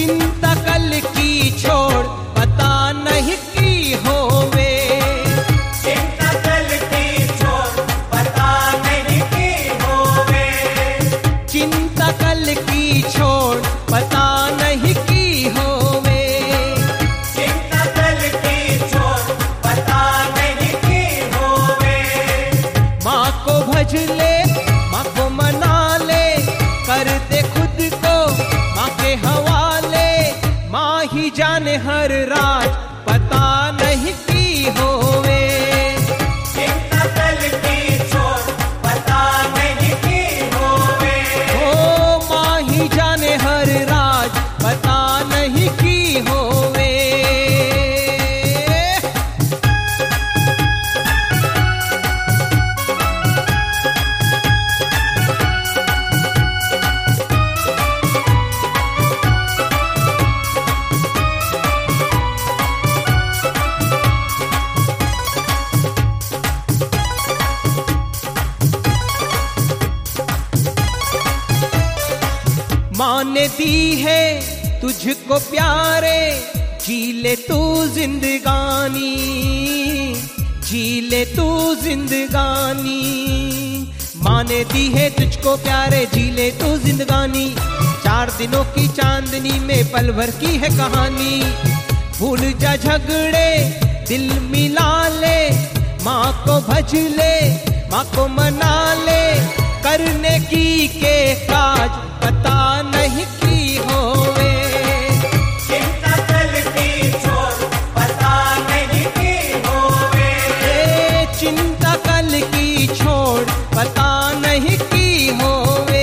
चिंता कल की छोड़ पता नहीं की होवे, चिंता कल की छोड़ पता नहीं की होवे, चिंता कल की छोड़ पता नहीं की होवे, चिंता कल की छोड़ पता नहीं की होवे। माँ को भज ले, माँ को मना ले, कर दे खुद को माँ के हवाले, माँ ही जाने हर राज पता नहीं की होवे, चिंता कल की छोड़ पता नहीं की होवे, ओ माँ ही जाने हर राज पता नहीं की होवे। माँ ने दी है तुझको प्यारे, जी ले तू जिंदगानी, जी ले तू जिंदगानी। माँ ने दी है तुझको प्यारे, जी ले तू जिंदगानी। 4 दिनों की चांदनी में पल भर की है कहानी। भूल जा झगड़े, दिल मिला ले, माँ को भज ले, माँ को मना ले, करने की के काज पता नहीं की होवे, चिंता कल की छोड़ पता नहीं की होवे, चिंता कल की छोड़ पता नहीं की होवे।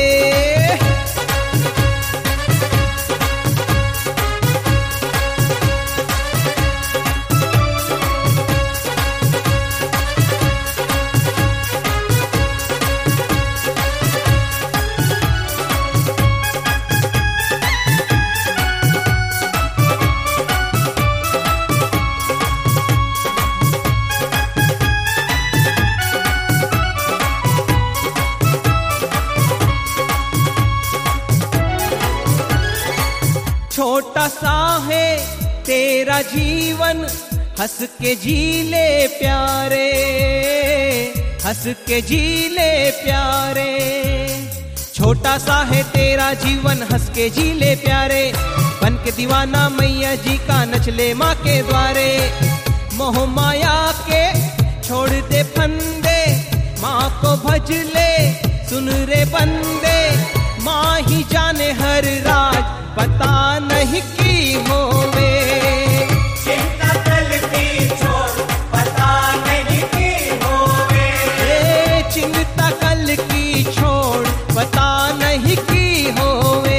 छोटा सा है तेरा जीवन, हंस के जी ले प्यारे, हंस के जी ले प्यारे। छोटा सा है तेरा जीवन, हंस के जी ले प्यारे। बन के दीवाना मैया जी का नच ले माँ के द्वारे। मोह माया के छोड़ दे फंदे, माँ को भज ले, सुन रे बंदे। माँ ही जाने हर राज पता नहीं की होवे, चिंता कल की छोड़ पता नहीं की होवे, चिंता कल की छोड़ पता नहीं की होवे।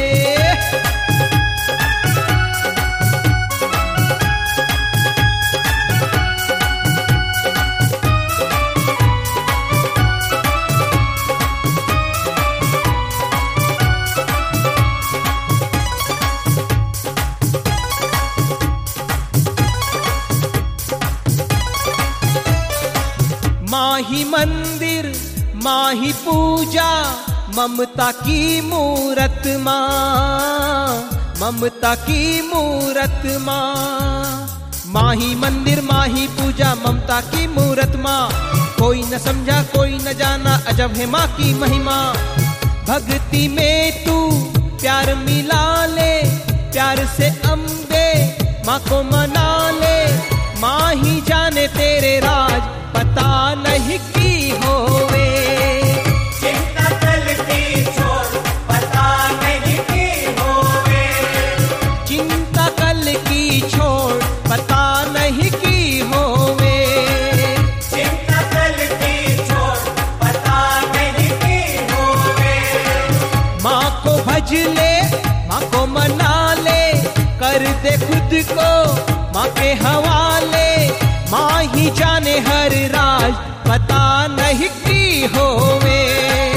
माँ ही मंदिर, माँ ही पूजा, ममता की मूरत माँ, ममता की मूरत माँ। माँ ही मंदिर, माँ ही पूजा, ममता की मूरत माँ। कोई न समझा, कोई न जाना, अजब है माँ की महिमा। भक्ति में तू प्यार मिला ले, प्यार से अम्बे माँ को मना ले। माँ ही जाने तेरे राज पता नहीं की होवे, चिंता कल की छोड़ पता नहीं की होवे, चिंता कल की छोड़ पता नहीं की होवे। चिंता कल की छोड़ पता नहीं की होवे, माँ को भज ले, माँ को मना ले, कर दे खुद को माँ के हवाले। माँ ही जाने हर राज पता नहीं की होवे।